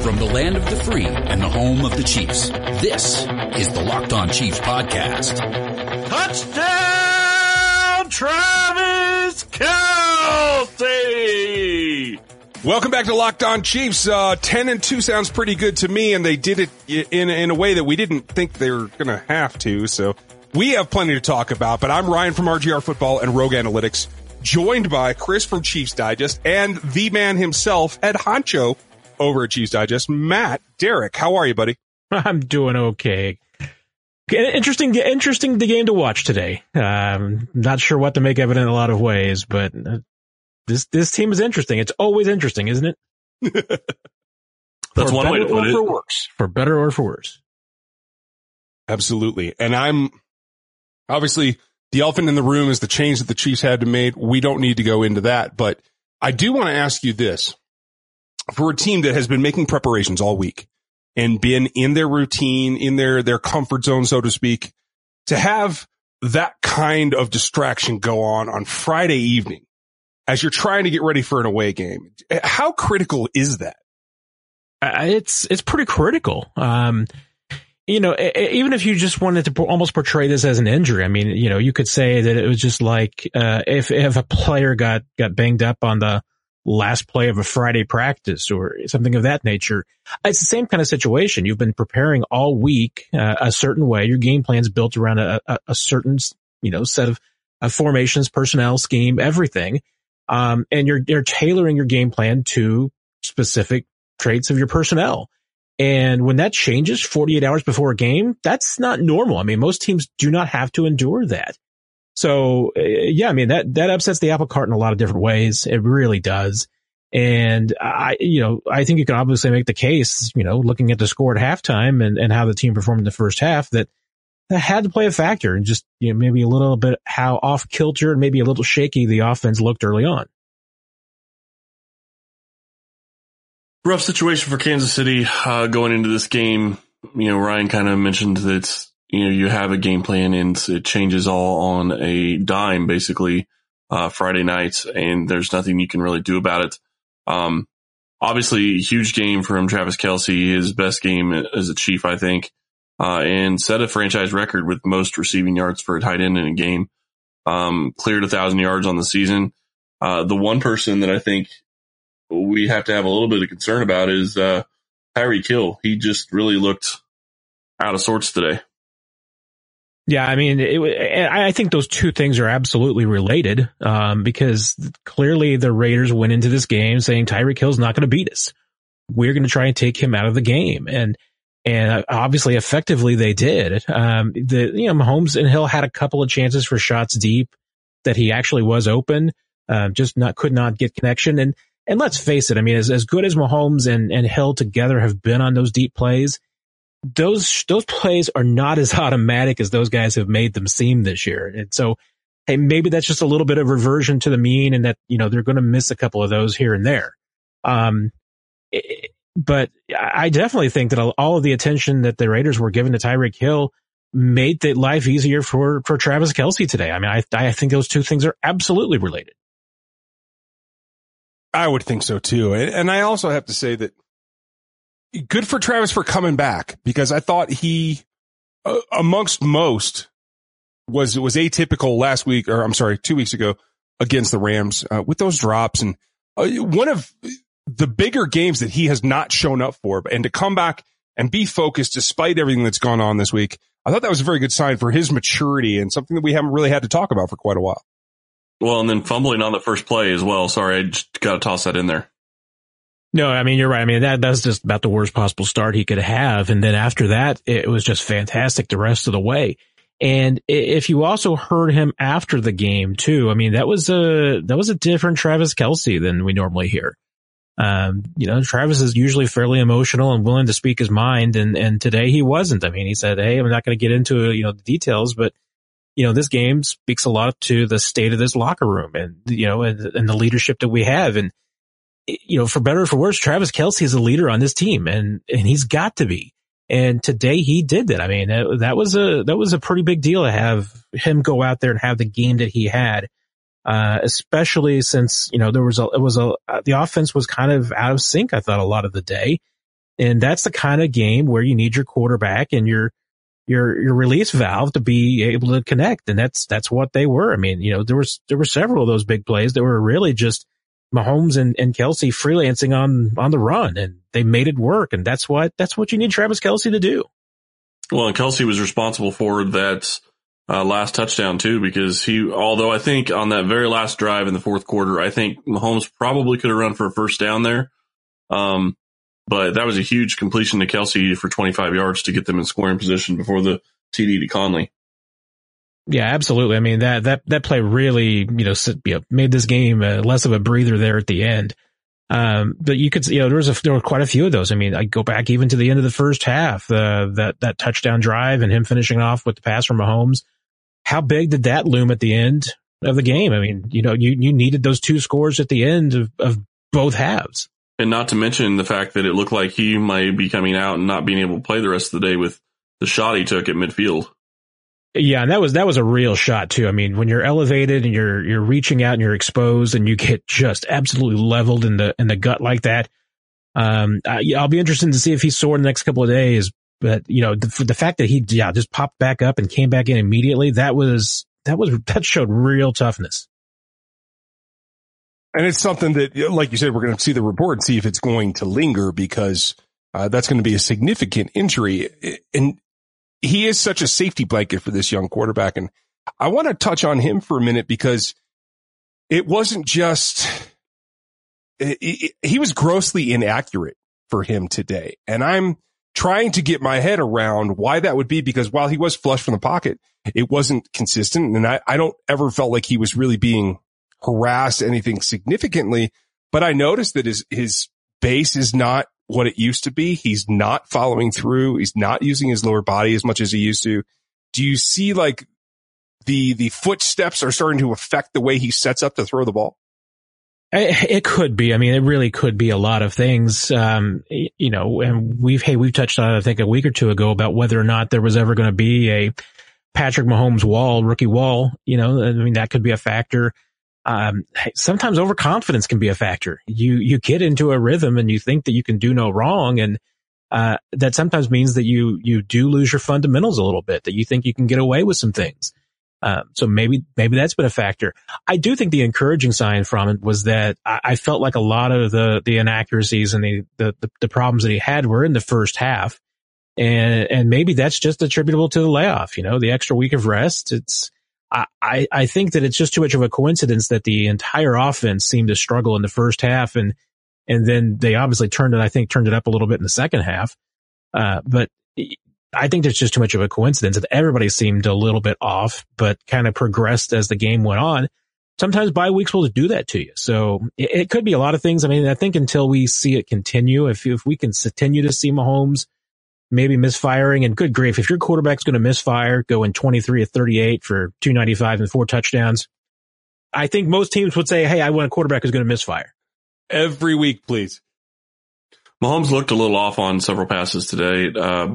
From the land of the free and the home of the Chiefs, this is the Locked On Chiefs podcast. Touchdown, Travis Kelce! Welcome back to Locked On Chiefs. 10-2 sounds pretty good to me, and they did it in a way that we didn't think they were going to have to. So we have plenty to talk about, but I'm Ryan from RGR Football and Rogue Analytics, joined by Chris from Chiefs Digest and the man himself, Ed Honcho, over at Chiefs Digest, Matt Derrick. How are you, buddy? I'm doing okay. Interesting the game to watch today. Not sure what to make of it in a lot of ways, but this team is interesting. It's always interesting, isn't it? That's one way to put it. For better or for worse. Absolutely. And I'm obviously the elephant in the room is the change that the Chiefs had to make. We don't need to go into that, but I do want to ask you this. For a team that has been making preparations all week and been in their routine, in their comfort zone, so to speak, to have that kind of distraction go on Friday evening as you're trying to get ready for an away game, how critical is that? It's pretty critical. Even if you just wanted to almost portray this as an injury, I mean, you could say that it was just like, if a player got banged up on the last play of a Friday practice or something of that nature. It's the same kind of situation. You've been preparing all week, a certain way. Your game plan's built around a certain, set of formations, personnel, scheme, everything. And you're tailoring your game plan to specific traits of your personnel. And when that changes 48 hours before a game, that's not normal. I mean, most teams do not have to endure that. So, that upsets the apple cart in a lot of different ways. It really does. And I think you can obviously make the case, looking at the score at halftime and how the team performed in the first half, that had to play a factor, and just, maybe a little bit how off kilter and maybe a little shaky the offense looked early on. Rough situation for Kansas City, going into this game. Ryan kind of mentioned that you have a game plan and it changes all on a dime, basically, Friday night, and there's nothing you can really do about it. Obviously, huge game from Travis Kelce, his best game as a Chief, I think, and set a franchise record with most receiving yards for a tight end in a game. Cleared 1,000 yards on the season. The one person that I think we have to have a little bit of concern about is Tyreek Hill. He just really looked out of sorts today. Yeah, I mean, I think those two things are absolutely related, because clearly the Raiders went into this game saying Tyreek Hill's not going to beat us. We're going to try and take him out of the game. And obviously effectively they did. Mahomes and Hill had a couple of chances for shots deep that he actually was open, could not get connection. And let's face it, I mean, as good as Mahomes and Hill together have been on those deep plays, those plays are not as automatic as those guys have made them seem this year. And so, hey, maybe that's just a little bit of reversion to the mean, and that, they're going to miss a couple of those here and there. But I definitely think that all of the attention that the Raiders were giving to Tyreek Hill made the life easier for Travis Kelce today. I mean, I think those two things are absolutely related. I would think so too. And I also have to say that good for Travis for coming back, because I thought he, amongst most, was atypical 2 weeks ago against the Rams, with those drops, and one of the bigger games that he has not shown up for, and to come back and be focused despite everything that's gone on this week. I thought that was a very good sign for his maturity and something that we haven't really had to talk about for quite a while. Well, and then fumbling on the first play as well. Sorry, I just got to toss that in there. No, I mean, you're right. I mean, that's just about the worst possible start he could have. And then after that, it was just fantastic the rest of the way. And if you also heard him after the game too, I mean, that was a different Travis Kelce than we normally hear. Travis is usually fairly emotional and willing to speak his mind. And today he wasn't. I mean, he said, hey, I'm not going to get into, the details, but this game speaks a lot to the state of this locker room and, and the leadership that we have. And, for better or for worse, Travis Kelce is a leader on this team, and he's got to be. And today he did that. I mean, that was a pretty big deal to have him go out there and have the game that he had, especially since, the offense was kind of out of sync, I thought, a lot of the day. And that's the kind of game where you need your quarterback and your release valve to be able to connect. And that's what they were. I mean, there were several of those big plays that were really just Mahomes and Kelsey freelancing on the run, and they made it work. And that's what you need Travis Kelsey to do. Well, and Kelsey was responsible for that last touchdown too, because although I think on that very last drive in the fourth quarter, I think Mahomes probably could have run for a first down there. But that was a huge completion to Kelsey for 25 yards to get them in scoring position before the TD to Conley. Yeah, absolutely. I mean, that play really, made this game less of a breather there at the end. But you could, there were quite a few of those. I mean, I go back even to the end of the first half, that touchdown drive and him finishing off with the pass from Mahomes. How big did that loom at the end of the game? I mean, you needed those two scores at the end of both halves. And not to mention the fact that it looked like he might be coming out and not being able to play the rest of the day with the shot he took at midfield. Yeah, and that was a real shot too. I mean, when you're elevated and you're reaching out and you're exposed and you get just absolutely leveled in the gut like that, I'll be interested to see if he's sore in the next couple of days. But the fact that he just popped back up and came back in immediately, that showed real toughness. And it's something that, like you said, we're going to see the report and see if it's going to linger, because that's going to be a significant injury. And he is such a safety blanket for this young quarterback. And I want to touch on him for a minute, because it wasn't just, he was grossly inaccurate for him today. And I'm trying to get my head around why that would be, because while he was flush from the pocket, it wasn't consistent. And I don't ever felt like he was really being harassed anything significantly, but I noticed that his base is not what it used to be. He's not following through. He's not using his lower body as much as he used to. Do you see like the footsteps are starting to affect the way he sets up to throw the ball? It could be. I mean, it really could be a lot of things. And we've touched on it, I think, a week or two ago about whether or not there was ever going to be a Patrick Mahomes rookie wall. I mean, that could be a factor. Sometimes overconfidence can be a factor. You get into a rhythm and you think that you can do no wrong. And, that sometimes means that you do lose your fundamentals a little bit, that you think you can get away with some things. So maybe that's been a factor. I do think the encouraging sign from it was that I felt like a lot of the inaccuracies and the problems that he had were in the first half. And maybe that's just attributable to the layoff, the extra week of rest. I think that it's just too much of a coincidence that the entire offense seemed to struggle in the first half, and then they obviously turned it up a little bit in the second half. But I think there's just too much of a coincidence that everybody seemed a little bit off, but kind of progressed as the game went on. Sometimes bye weeks will do that to you. So it could be a lot of things. I mean, I think until we see it continue, if we can continue to see Mahomes maybe misfiring, and good grief, if your quarterback's going to misfire, going 23 of 38 for 295 and 4 touchdowns, I think most teams would say, hey, I want a quarterback who's going to misfire. Every week, please. Mahomes looked a little off on several passes today.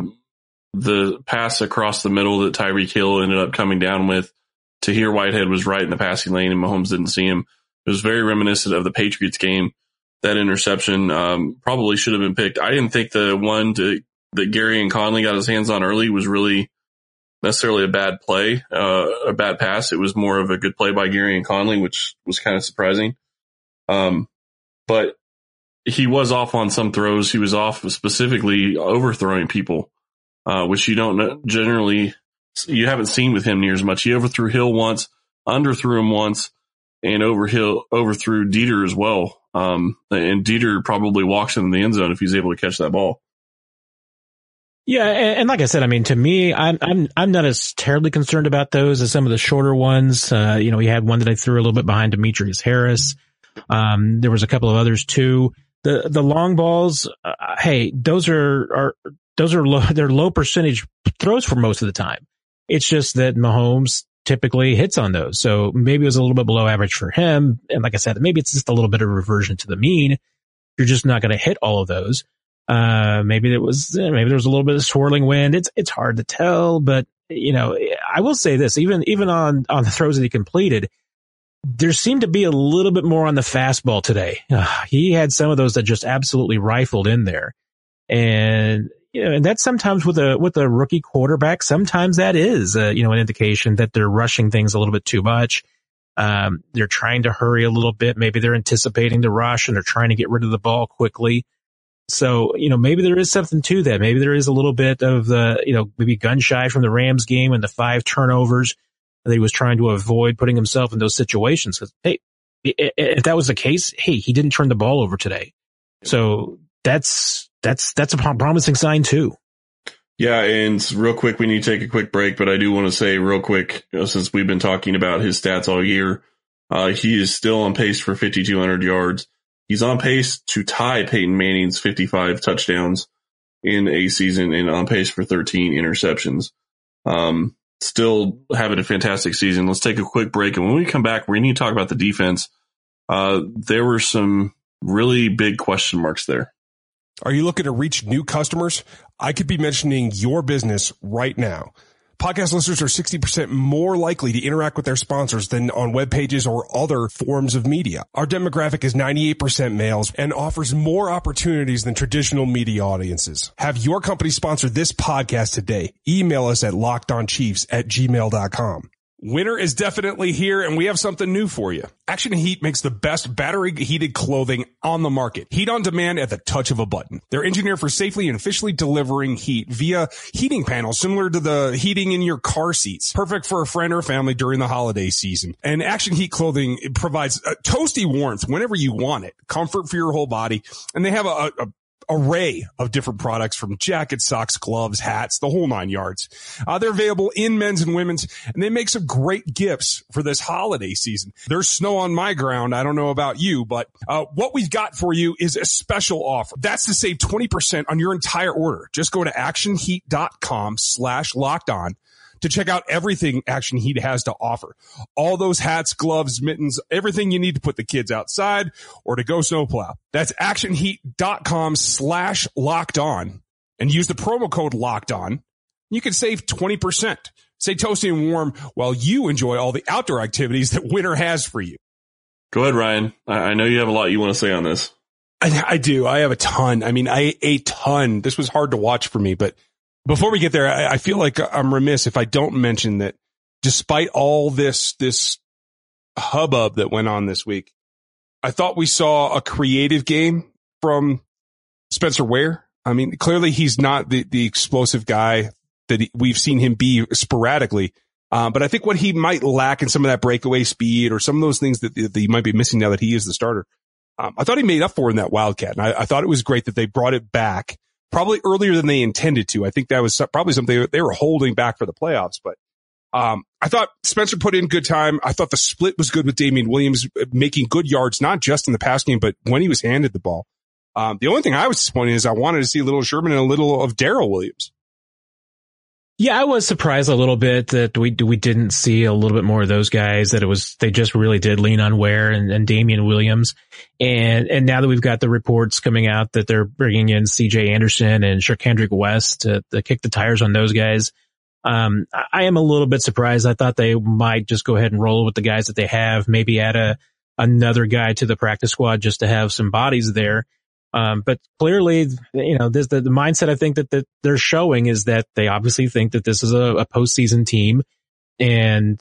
The pass across the middle that Tyreek Hill ended up coming down with, Tahir Whitehead was right in the passing lane and Mahomes didn't see him. It was very reminiscent of the Patriots game. That interception probably should have been picked. I didn't think the one that Gary and Conley got his hands on early was really necessarily a bad play, a bad pass. It was more of a good play by Gary and Conley, which was kind of surprising. But he was off on some throws. He was off specifically overthrowing people, which you haven't seen with him near as much. He overthrew Hill once, underthrew him once, and overthrew Dieter as well. And Dieter probably walks in the end zone if he's able to catch that ball. Yeah, and like I said, I mean, to me, I'm not as terribly concerned about those as some of the shorter ones. We had one that I threw a little bit behind Demetrius Harris. There was a couple of others too. The long balls, hey, those are low, they're low percentage throws for most of the time. It's just that Mahomes typically hits on those. So maybe it was a little bit below average for him. And like I said, maybe it's just a little bit of reversion to the mean. You're just not going to hit all of those. Maybe there was a little bit of swirling wind. It's hard to tell, but I will say this, even on the throws that he completed, there seemed to be a little bit more on the fastball today. He had some of those that just absolutely rifled in there. And, and that's sometimes with a rookie quarterback, sometimes that is, an indication that they're rushing things a little bit too much. They're trying to hurry a little bit. Maybe they're anticipating the rush and they're trying to get rid of the ball quickly. So, maybe there is something to that. Maybe there is a little bit of maybe gun shy from the Rams game and the 5 turnovers that he was trying to avoid putting himself in those situations. Hey, if that was the case, hey, he didn't turn the ball over today. So that's a promising sign too. Yeah. And real quick, we need to take a quick break, but I do want to say real quick, since we've been talking about his stats all year, he is still on pace for 5,200 yards. He's on pace to tie Peyton Manning's 55 touchdowns in a season and on pace for 13 interceptions. Still having a fantastic season. Let's take a quick break. And when we come back, we need to talk about the defense. There were some really big question marks there. Are you looking to reach new customers? I could be mentioning your business right now. Podcast listeners are 60% more likely to interact with their sponsors than on web pages or other forms of media. Our demographic is 98% males and offers more opportunities than traditional media audiences. Have your company sponsor this podcast today. Email us at lockedonchiefs@gmail.com. Winter is definitely here, and we have something new for you. Action Heat makes the best battery-heated clothing on the market. Heat on demand at the touch of a button. They're engineered for safely and efficiently delivering heat via heating panels similar to the heating in your car seats. Perfect for a friend or family during the holiday season. And Action Heat clothing provides toasty warmth whenever you want it, comfort for your whole body, and they have a array of different products from jackets, socks, gloves, hats, the whole 9 yards. They're available in men's and women's, and they make some great gifts for this holiday season. There's snow on my ground. I don't know about you, but what we've got for you is a special offer. That's to save 20% on your entire order. Just go to actionheat.com/lockedon to check out everything Action Heat has to offer. All those hats, gloves, mittens, everything you need to put the kids outside or to go snowplow. That's actionheat.com/lockedon and use the promo code LOCKEDON. You can save 20%. Stay toasty and warm while you enjoy all the outdoor activities that winter has for you. Go ahead, Ryan. I know you have a lot you want to say on this. I do. I have a ton. A ton. This was hard to watch for me, but before we get there, I feel like I'm remiss if I don't mention that despite all this hubbub that went on this week, I thought we saw a creative game from Spencer Ware. Clearly he's not the explosive guy that we've seen him be sporadically. But I think what he might lack in some of that breakaway speed or some of those things that he might be missing now that he is the starter. I thought he made up for in that Wildcat. And I thought it was great that they brought it back. Probably earlier than they intended to. I think that was probably something they were holding back for the playoffs. But I thought Spencer put in good time. I thought the split was good with Damian Williams making good yards, not just in the pass game, but when he was handed the ball. The only thing I was disappointed is I wanted to see a little Sherman and a little of Darrell Williams. Yeah, I was surprised a little bit that we didn't see a little bit more of those guys, that they just really did lean on Ware and Damian Williams. And now that we've got the reports coming out that they're bringing in CJ Anderson and Sherkendrick West to kick the tires on those guys, I am a little bit surprised. I thought they might just go ahead and roll with the guys that they have, maybe add another guy to the practice squad just to have some bodies there. But clearly, the mindset I think that they're showing is that they obviously think that this is a postseason team, and,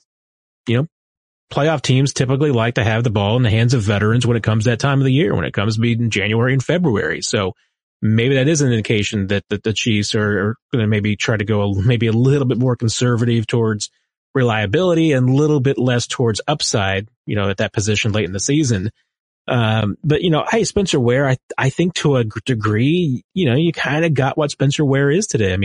playoff teams typically like to have the ball in the hands of veterans when it comes that time of the year, when it comes to be in January and February. So maybe that is an indication that the Chiefs are going to maybe try to go maybe a little bit more conservative towards reliability and a little bit less towards upside, at that position late in the season. But hey, Spencer Ware, I think to a degree, you kind of got what Spencer Ware is today.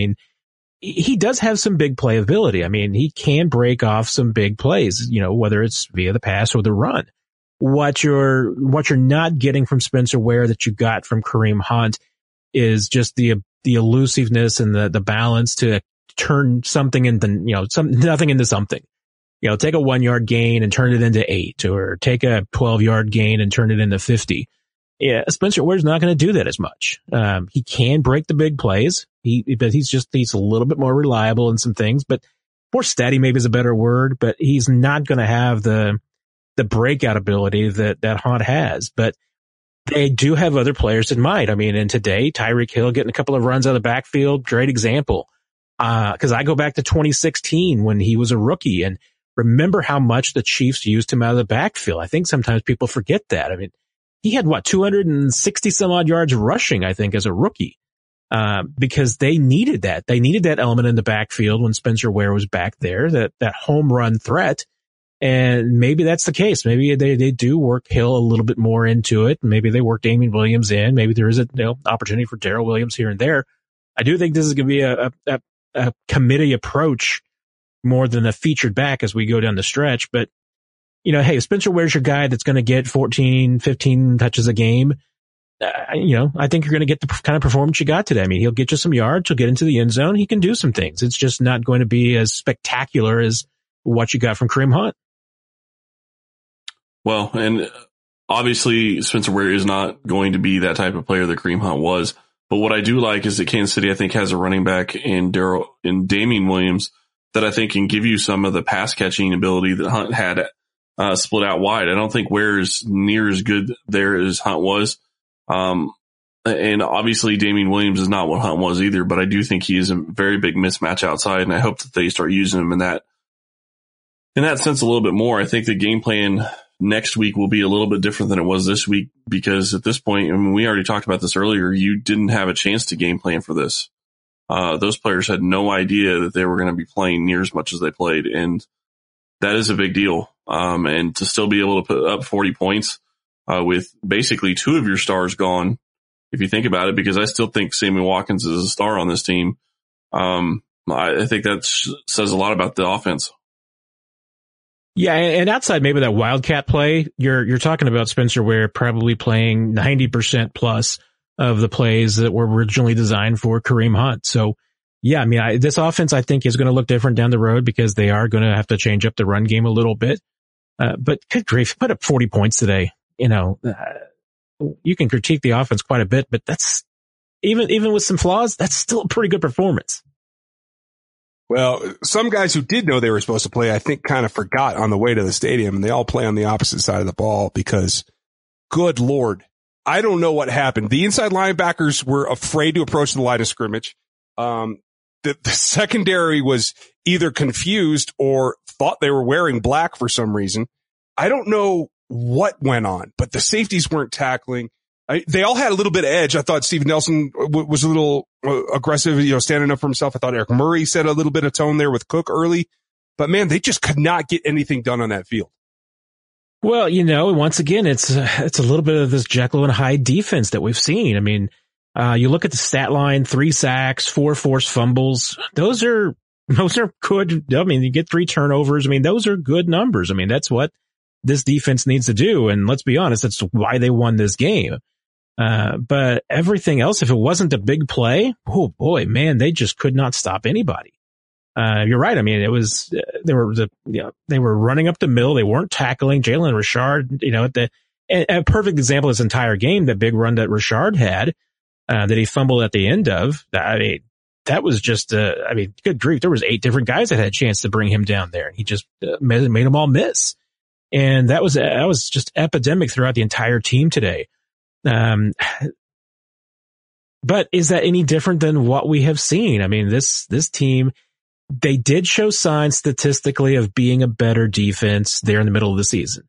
He does have some big playability. He can break off some big plays, whether it's via the pass or the run. What you're not getting from Spencer Ware that you got from Kareem Hunt is just the elusiveness and the balance to turn something into, nothing into something. Take a 1 yard gain and turn it into 8, or take a 12-yard gain and turn it into 50. Yeah, Spencer Ware's not going to do that as much. He can break the big plays. But he's a little bit more reliable in some things, but more steady maybe is a better word, but he's not going to have the breakout ability that Hunt has. But they do have other players in mind. I mean, and today, Tyreek Hill getting a couple of runs out of the backfield, great example. Cause I go back to 2016 when he was a rookie, and remember how much the Chiefs used him out of the backfield. I think sometimes people forget that. I mean, he had 260 some odd yards rushing, I think, as a rookie. Because they needed that. They needed that element in the backfield when Spencer Ware was back there, that home run threat. And maybe that's the case. Maybe they do work Hill a little bit more into it. Maybe they work Damien Williams in. Maybe there is a opportunity for Darrell Williams here and there. I do think this is going to be a committee approach more than a featured back as we go down the stretch. But, hey, Spencer Ware's your guy that's going to get 14, 15 touches a game. I think you're going to get the kind of performance you got today. I mean, he'll get you some yards. He'll get into the end zone. He can do some things. It's just not going to be as spectacular as what you got from Kareem Hunt. Well, and obviously Spencer Ware is not going to be that type of player that Kareem Hunt was. But what I do like is that Kansas City, I think, has a running back in Damien Williams that I think can give you some of the pass catching ability that Hunt had split out wide. I don't think Ware is near as good there as Hunt was. And obviously Damien Williams is not what Hunt was either, but I do think he is a very big mismatch outside, and I hope that they start using him in that sense a little bit more. I think the game plan next week will be a little bit different than it was this week, because at this point, I mean, we already talked about this earlier, you didn't have a chance to game plan for this. Those players had no idea that they were going to be playing near as much as they played, and that is a big deal. And to still be able to put up 40 points, with basically two of your stars gone, if you think about it, because I still think Sammy Watkins is a star on this team. I think that says a lot about the offense. Yeah, and outside maybe that wildcat play, you're talking about Spencer Ware probably playing 90% plus of the plays that were originally designed for Kareem Hunt. So, yeah, I mean, this offense I think is going to look different down the road because they are going to have to change up the run game a little bit. But good grief, put up 40 points today. You can critique the offense quite a bit, but that's even with some flaws, that's still a pretty good performance. Well, some guys who did know they were supposed to play, I think, kind of forgot on the way to the stadium, and they all play on the opposite side of the ball because, good Lord, I don't know what happened. The inside linebackers were afraid to approach the line of scrimmage. The secondary was either confused or thought they were wearing black for some reason. I don't know what went on, but the safeties weren't tackling. They all had a little bit of edge. I thought Steve Nelson was a little aggressive, standing up for himself. I thought Eric Murray set a little bit of tone there with Cook early, but man, they just could not get anything done on that field. Well, once again, it's a little bit of this Jekyll and Hyde defense that we've seen. I mean, you look at the stat line, 3 sacks, 4 forced fumbles. Those are good. I mean, you get 3 turnovers. I mean, those are good numbers. I mean, that's what this defense needs to do. And let's be honest, that's why they won this game. But everything else, if it wasn't a big play, oh boy, man, they just could not stop anybody. You're right. I mean, it was, they were running up the middle. They weren't tackling. Jalen Richard, a perfect example of this entire game, the big run that Richard had, that he fumbled at the end of. I mean, that was just, good grief. There was 8 different guys that had a chance to bring him down there, and he just made them all miss. And that was just epidemic throughout the entire team today. But is that any different than what we have seen? I mean, this team, they did show signs statistically of being a better defense there in the middle of the season.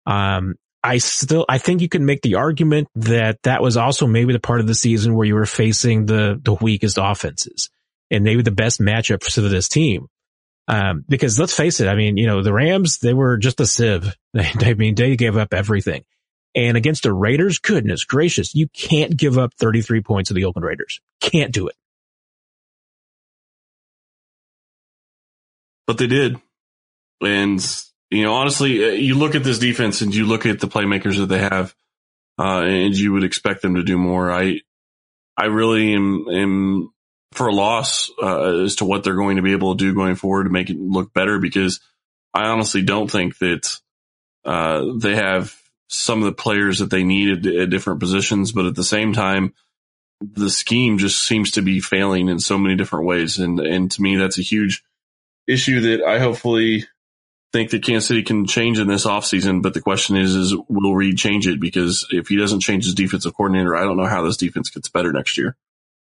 I think you can make the argument that was also maybe the part of the season where you were facing the weakest offenses and maybe the best matchup for this team. Because let's face it, I mean, the Rams, they were just a sieve. They gave up everything. And against the Raiders, goodness gracious, you can't give up 33 points to the Oakland Raiders. Can't do it. But they did. And, honestly, you look at this defense and you look at the playmakers that they have, and you would expect them to do more. I really am for a loss as to what they're going to be able to do going forward to make it look better, because I honestly don't think that they have some of the players that they need at different positions, but at the same time, the scheme just seems to be failing in so many different ways. And to me, that's a huge issue that I hopefully think that Kansas City can change in this offseason, but the question is will Reed change it? Because if he doesn't change his defensive coordinator, I don't know how this defense gets better next year.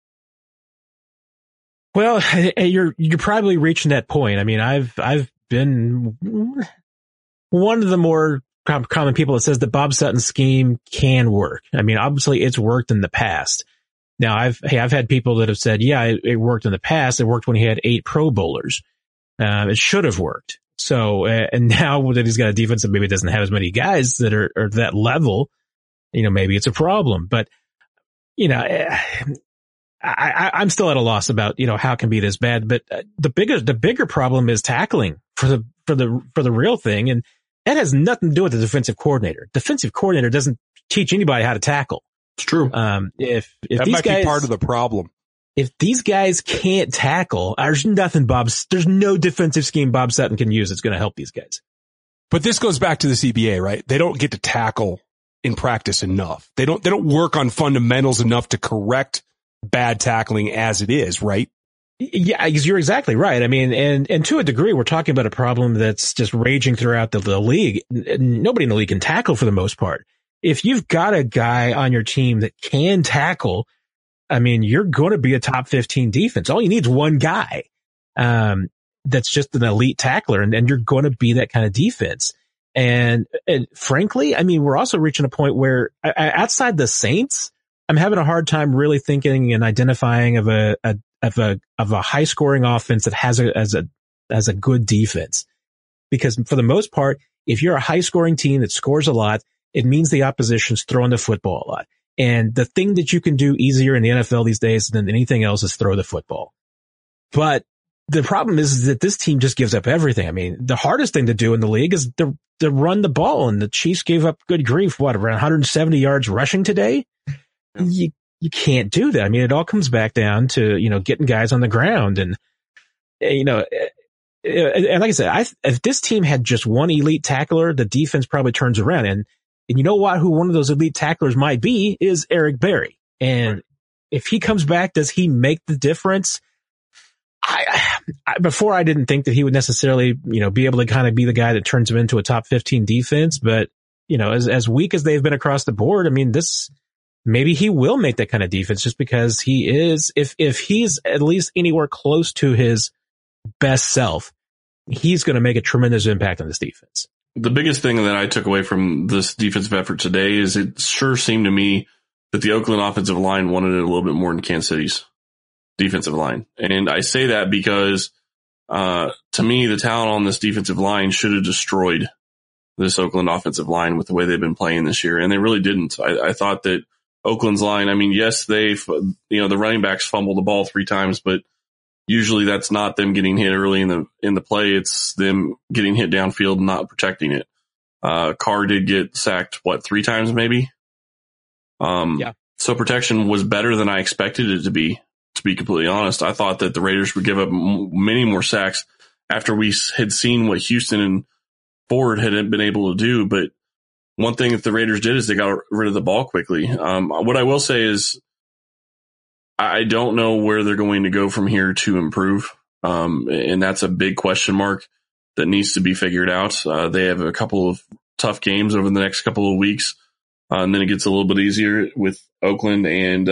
Well, you're probably reaching that point. I mean, I've been one of the more common people that says that Bob Sutton's scheme can work. I mean, obviously it's worked in the past. Now I've had people that have said, yeah, it worked in the past. It worked when he had 8 Pro Bowlers. It should have worked. So, and now that he's got a defense that maybe doesn't have as many guys that are that level, maybe it's a problem. But, I'm still at a loss about, how it can be this bad. But the bigger problem is tackling for the real thing. And that has nothing to do with the defensive coordinator. Defensive coordinator doesn't teach anybody how to tackle. It's true. If that these might guys, be part of the problem. If these guys can't tackle, there's no defensive scheme Bob Sutton can use that's going to help these guys. But this goes back to the CBA, right? They don't get to tackle in practice enough. They don't work on fundamentals enough to correct bad tackling as it is, right? Yeah, you're exactly right. I mean, and to a degree, we're talking about a problem that's just raging throughout the league. Nobody in the league can tackle for the most part. If you've got a guy on your team that can tackle, I mean, you're going to be a top 15 defense. All you need is one guy that's just an elite tackler, and you're going to be that kind of defense. And frankly, I mean, we're also reaching a point where outside the Saints, I'm having a hard time really thinking and identifying of a high scoring offense that has a good defense. Because for the most part, if you're a high scoring team that scores a lot, it means the opposition's throwing the football a lot. And the thing that you can do easier in the NFL these days than anything else is throw the football. But the problem is that this team just gives up everything. I mean, the hardest thing to do in the league is to run the ball, and the Chiefs gave up good grief, around 170 yards rushing today? Yeah. You can't do that. I mean, it all comes back down to, getting guys on the ground. And, and like I said, if this team had just one elite tackler, the defense probably turns around. And you know what, who one of those elite tacklers might be is Eric Berry. And if he comes back, does he make the difference? Before I didn't think that he would necessarily, be able to kind of be the guy that turns him into a top 15 defense. But, as weak as they've been across the board, I mean, maybe he will make that kind of defense just because he is, if he's at least anywhere close to his best self, he's going to make a tremendous impact on this defense. The biggest thing that I took away from this defensive effort today is it sure seemed to me that the Oakland offensive line wanted it a little bit more than Kansas City's defensive line. And I say that because, to me, the talent on this defensive line should have destroyed this Oakland offensive line with the way they've been playing this year. And they really didn't. I thought that Oakland's line, I mean, yes, the running backs fumbled the ball 3 times, but usually that's not them getting hit early in the play. It's them getting hit downfield and not protecting it. Carr did get sacked, 3 times maybe? Yeah. So protection was better than I expected it to be completely honest. I thought that the Raiders would give up many more sacks after we had seen what Houston and Ford had been able to do. But one thing that the Raiders did is they got rid of the ball quickly. What I will say is I don't know where they're going to go from here to improve. And that's a big question mark that needs to be figured out. They have a couple of tough games over the next couple of weeks. And then it gets a little bit easier with Oakland and,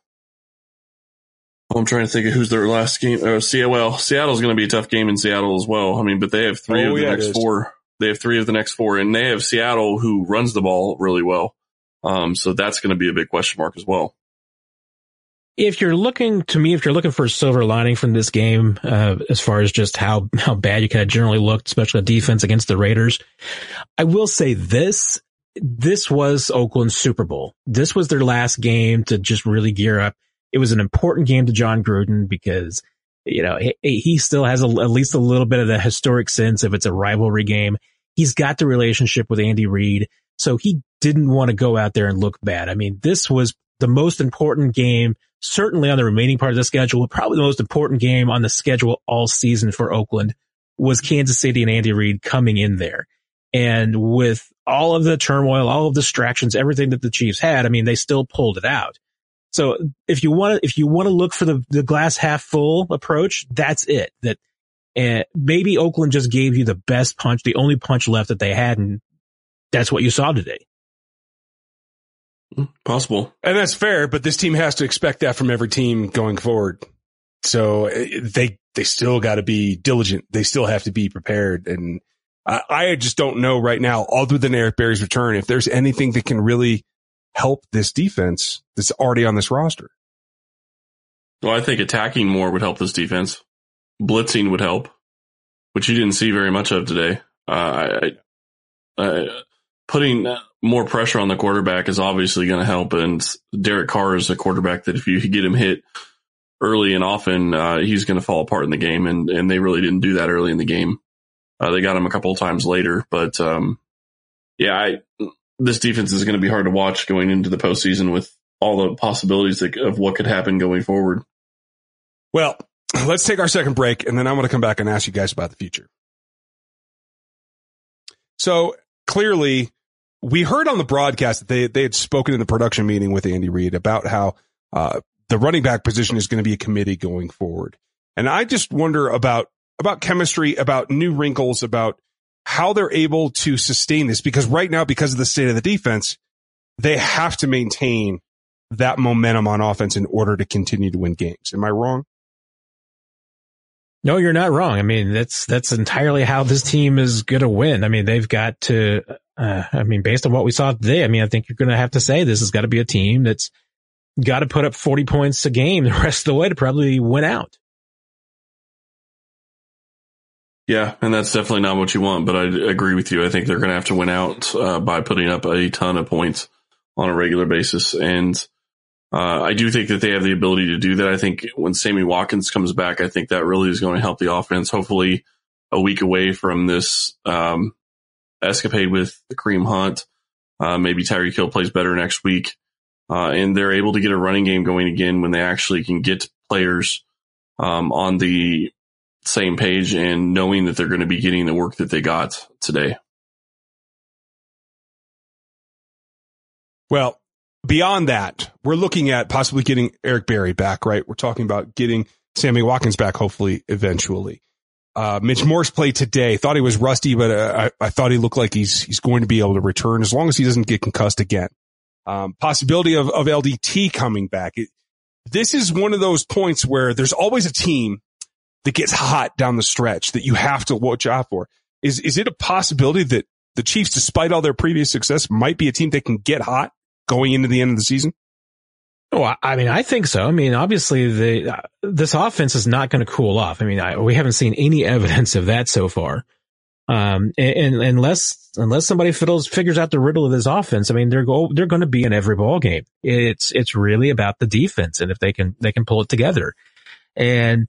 I'm trying to think of who's their last game. Seattle's going to be a tough game in Seattle as well. I mean, but they have 3 of the next 4. They have 3 of the next 4, and they have Seattle who runs the ball really well. So that's going to be a big question mark as well. If you're looking for a silver lining from this game, as far as just how bad you kind of generally looked, especially on defense against the Raiders, I will say this was Oakland's Super Bowl. This was their last game to just really gear up. It was an important game to John Gruden because, he still has at least a little bit of the historic sense if it's a rivalry game. He's got the relationship with Andy Reid, so he didn't want to go out there and look bad. I mean, this was the most important game, certainly on the remaining part of the schedule, probably the most important game on the schedule all season for Oakland was Kansas City and Andy Reid coming in there. And with all of the turmoil, all of the distractions, everything that the Chiefs had, I mean, they still pulled it out. So if you want to look for the glass half full approach, that's it. That And maybe Oakland just gave you the best punch, the only punch left that they had, and that's what you saw today. Possible. And that's fair, but this team has to expect that from every team going forward. So they still got to be diligent. They still have to be prepared. And I just don't know right now, other than Eric Berry's return, if there's anything that can really help this defense that's already on this roster. Well, I think attacking more would help this defense. Blitzing would help, which you didn't see very much of today. Putting more pressure on the quarterback is obviously going to help. And Derek Carr is a quarterback that if you get him hit early and often, he's going to fall apart in the game. And they really didn't do that early in the game. They got him a couple of times later. But this defense is going to be hard to watch going into the postseason with all the possibilities of what could happen going forward. Well, let's take our second break, and then I'm going to come back and ask you guys about the future. So clearly, we heard on the broadcast that they had spoken in the production meeting with Andy Reid about how the running back position is going to be a committee going forward. And I just wonder about chemistry, about new wrinkles, about how they're able to sustain this, because right now, because of the state of the defense, they have to maintain that momentum on offense in order to continue to win games. Am I wrong? No, you're not wrong. I mean, that's entirely how this team is going to win. I mean, they've got to, based on what we saw today, I think you're going to have to say this has got to be a team that's got to put up 40 points a game the rest of the way to probably win out. Yeah, and that's definitely not what you want, but I agree with you. I think they're going to have to win out by putting up a ton of points on a regular basis. And I do think that they have the ability to do that. I think when Sammy Watkins comes back, I think that really is going to help the offense. Hopefully a week away from this escapade with Kareem Hunt. Maybe Tyreek Hill plays better next week. And they're able to get a running game going again when they actually can get players on the same page and knowing that they're going to be getting the work that they got today. Well, beyond that, we're looking at possibly getting Eric Berry back, right? We're talking about getting Sammy Watkins back, hopefully, eventually. Mitch Morse played today. Thought he was rusty, but I thought he looked like he's going to be able to return as long as he doesn't get concussed again. Possibility of LDT coming back. This is one of those points where there's always a team that gets hot down the stretch that you have to watch out for. Is it a possibility that the Chiefs, despite all their previous success, might be a team that can get hot going into the end of the season? Oh, I think so. Obviously this offense is not going to cool off. We haven't seen any evidence of that so far. And unless somebody figures out the riddle of this offense, they're going to be in every ball game. It's really about the defense and if they can pull it together. And,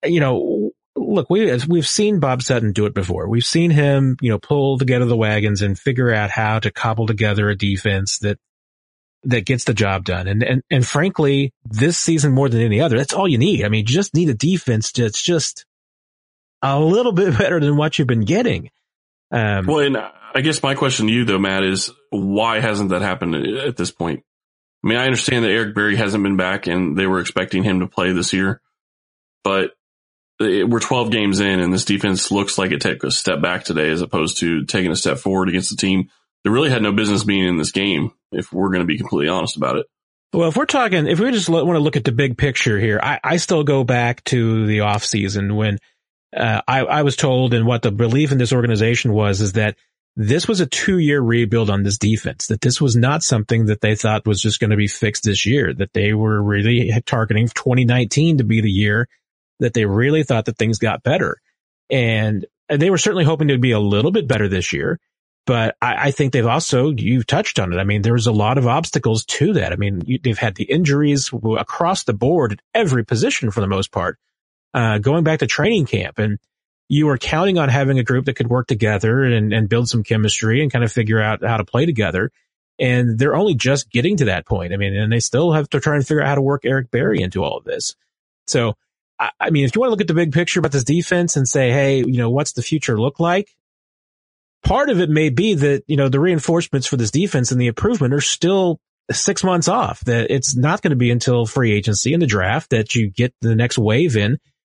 look, we've seen Bob Sutton do it before. We've seen him, pull together the wagons and figure out how to cobble together a defense that gets the job done. And frankly, this season more than any other, that's all you need. You just need a defense that's just a little bit better than what you've been getting. Well, and I guess my question to you though, Matt, is why hasn't that happened at this point? I understand that Eric Berry hasn't been back and they were expecting him to play this year, but we're 12 games in and this defense looks like it took a step back today as opposed to taking a step forward against the team that really had no business being in this game, if we're going to be completely honest about it. Well, if we just want to look at the big picture here, I still go back to the off season when I was told, and what the belief in this organization is that this was a 2-year rebuild on this defense, that this was not something that they thought was just going to be fixed this year, that they were really targeting 2019 to be the year that they really thought that things got better. And they were certainly hoping to be a little bit better this year. But I think they've also, you've touched on it. There was a lot of obstacles to that. They've had the injuries across the board at every position for the most part, going back to training camp. And you were counting on having a group that could work together and build some chemistry and kind of figure out how to play together. And they're only just getting to that point. And they still have to try and figure out how to work Eric Berry into all of this. So, if you want to look at the big picture about this defense and say, hey, what's the future look like? Part of it may be that, the reinforcements for this defense and the improvement are still 6 months off, that it's not going to be until free agency and the draft that you get the next wave in.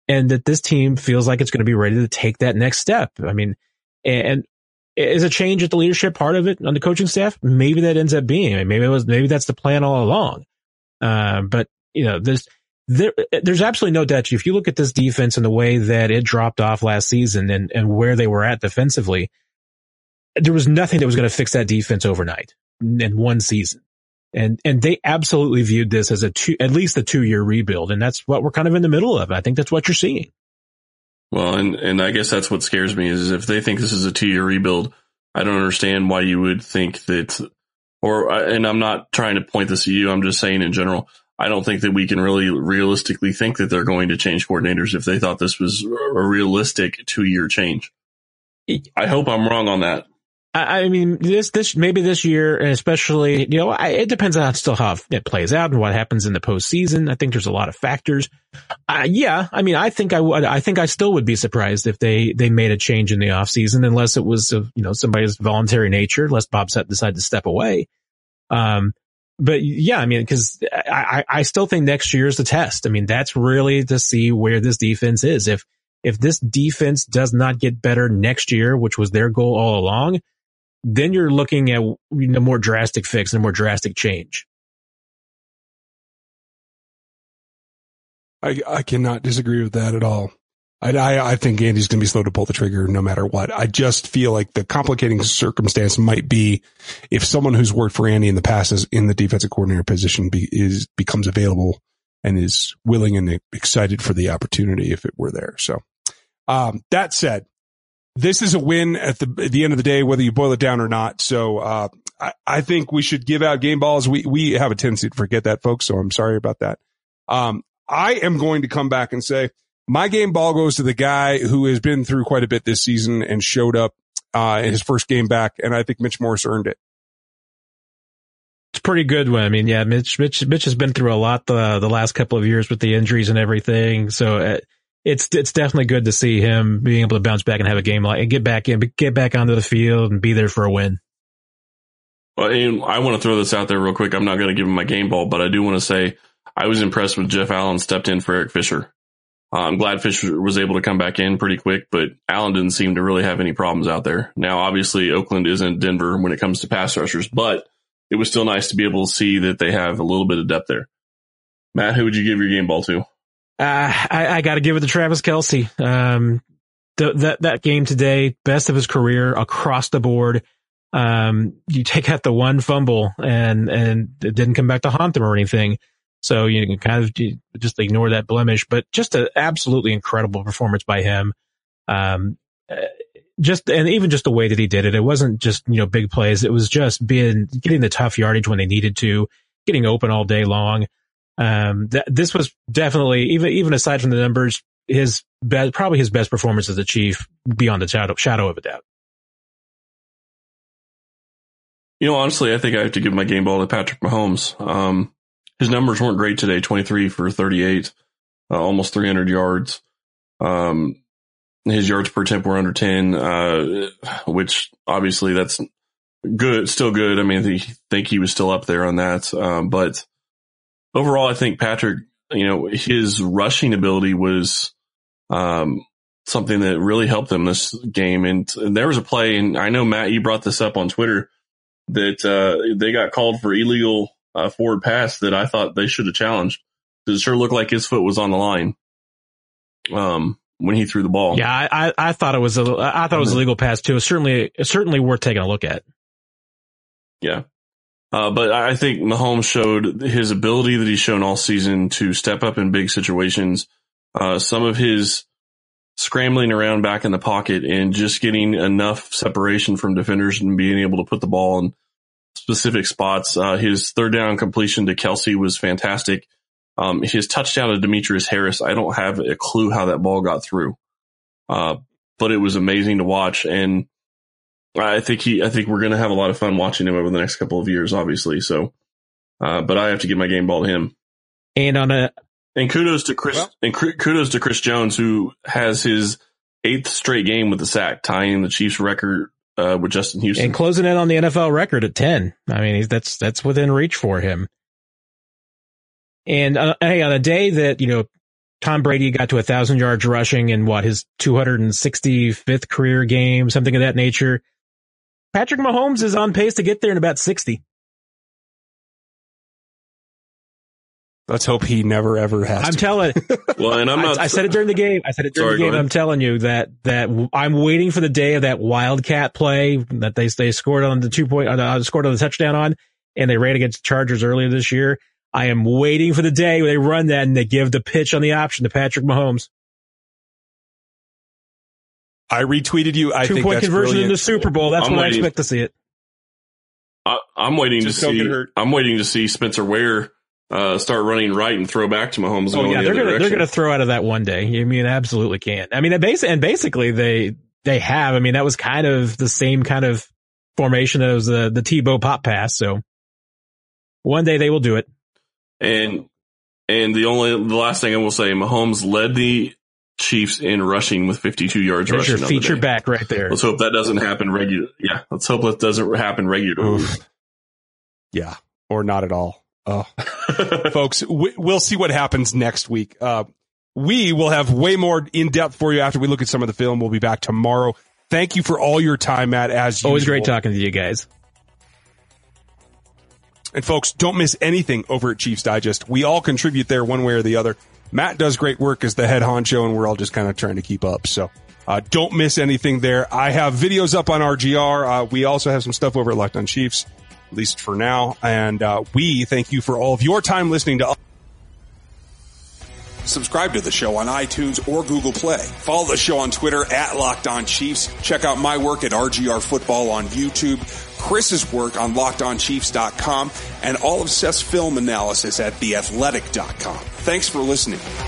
and that this team feels like it's going to be ready to take that next step. I mean, and is a change at the leadership part of it on the coaching staff? Maybe that ends up being. I mean, maybe that's the plan all along. But you know, there's absolutely no doubt. If you look at this defense and the way that it dropped off last season and where they were at defensively, there was nothing that was going to fix that defense overnight in one season. And they absolutely viewed this as at least a 2-year rebuild. And that's what we're kind of in the middle of. I think that's what you're seeing. Well, and I guess that's what scares me is if they think this is a 2-year rebuild, I don't understand why you would think that, and I'm not trying to point this at you. I'm just saying in general, I don't think that we can really realistically think that they're going to change coordinators if they thought this was a realistic 2-year change. I hope I'm wrong on that. I mean, maybe this year, and especially, you know, it depends on how it plays out and what happens in the postseason. I think there's a lot of factors. Yeah, I mean, I think I still would be surprised if they made a change in the offseason unless it was of, you know, somebody's voluntary nature, unless Bob decided to step away. But yeah, I mean, because I still think next year is the test. I mean, that's really to see where this defense is. If this defense does not get better next year, which was their goal all along, then you're looking at a more drastic fix and a more drastic change. I cannot disagree with that at all. I think Andy's going to be slow to pull the trigger no matter what. I just feel like the complicating circumstance might be if someone who's worked for Andy in the past is in the defensive coordinator position becomes available and is willing and excited for the opportunity if it were there. So, that said, this is a win at the end of the day, whether you boil it down or not. So, I think we should give out game balls. We have a tendency to forget that, folks. So I'm sorry about that. I am going to come back and say my game ball goes to the guy who has been through quite a bit this season and showed up, in his first game back. And I think Mitch Morse earned it. It's a pretty good one. I mean, yeah, Mitch has been through a lot the last couple of years with the injuries and everything. So, it's definitely good to see him being able to bounce back and have a game and get back onto the field and be there for a win. Well, and I want to throw this out there real quick. I'm not going to give him my game ball, but I do want to say I was impressed with Jeff Allen stepped in for Eric Fisher. I'm glad Fisher was able to come back in pretty quick, but Allen didn't seem to really have any problems out there. Now, obviously, Oakland isn't Denver when it comes to pass rushers, but it was still nice to be able to see that they have a little bit of depth there. Matt, who would you give your game ball to? I got to give it to Travis Kelce. That game today, best of his career across the board. You take out the one fumble and it didn't come back to haunt them or anything. So you can kind of just ignore that blemish, but just an absolutely incredible performance by him. And even just the way that he did it, it wasn't just, you know, big plays. It was just getting the tough yardage when they needed to, getting open all day long. This was definitely, even aside from the numbers, probably his best performance as a Chief beyond the shadow of a doubt. You know, honestly, I think I have to give my game ball to Patrick Mahomes. His numbers weren't great today, 23 for 38, almost 300 yards. His yards per attempt were under 10, which obviously that's good, still good. I mean, I think he was still up there on that. But overall, I think Patrick, you know, his rushing ability was something that really helped them this game. And there was a play, and I know, Matt, you brought this up on Twitter, that they got called for illegal forward pass that I thought they should have challenged. It sure looked like his foot was on the line when he threw the ball. Yeah, I thought it was a legal pass too. It's certainly worth taking a look at. Yeah. But I think Mahomes showed his ability that he's shown all season to step up in big situations. Some of his scrambling around back in the pocket and just getting enough separation from defenders and being able to put the ball in specific spots. His third down completion to Kelce was fantastic. His touchdown to Demetrius Harris, I don't have a clue how that ball got through. But it was amazing to watch. And I think we're going to have a lot of fun watching him over the next couple of years, obviously. So, but I have to give my game ball to him. And kudos to Chris Jones, who has his 8th straight game with the sack, tying the Chiefs record, with Justin Houston. And closing in on the NFL record at 10. I mean, that's within reach for him. And, hey, on a day that, you know, Tom Brady got to 1,000 yards rushing in his 265th career game, something of that nature. Patrick Mahomes is on pace to get there in about 60. Let's hope he never ever has. I'm telling. Well, and I said it during the game. I'm telling you that I'm waiting for the day of that wildcat play that they scored on the scored on the touchdown on, and they ran against the Chargers earlier this year. I am waiting for the day where they run that and they give the pitch on the option to Patrick Mahomes. I retweeted you. I think 2-point that's conversion brilliant. in the Super Bowl. That's when I expect to see it. I'm waiting to see. I'm waiting to see Spencer Ware start running right and throw back to Mahomes. Oh yeah, they're gonna throw out of that one day. I mean, absolutely can. I mean, basically they have. I mean, that was kind of the same kind of formation as the Tebow pop pass. So one day they will do it. And the last thing I will say, Mahomes led the Chiefs in rushing with 52 yards There's rushing. Your feature back right there. Let's hope that doesn't happen regular. Yeah, let's hope that doesn't happen regularly. Yeah, or not at all. Oh, folks, we'll see what happens next week. We will have way more in depth for you after we look at some of the film. We'll be back tomorrow. Thank you for all your time, Matt. As usual. Always great talking to you guys. And folks, don't miss anything over at Chiefs Digest. We all contribute there one way or the other. Matt does great work as the head honcho, and we're all just kind of trying to keep up. So don't miss anything there. I have videos up on RGR. We also have some stuff over at Locked On Chiefs, at least for now. And we thank you for all of your time listening to us. Subscribe to the show on iTunes or Google Play. Follow the show on Twitter at Locked On Chiefs. Check out my work at RGR Football on YouTube, Chris's work on LockedOnChiefs.com, and all of Seth's film analysis at TheAthletic.com. Thanks for listening.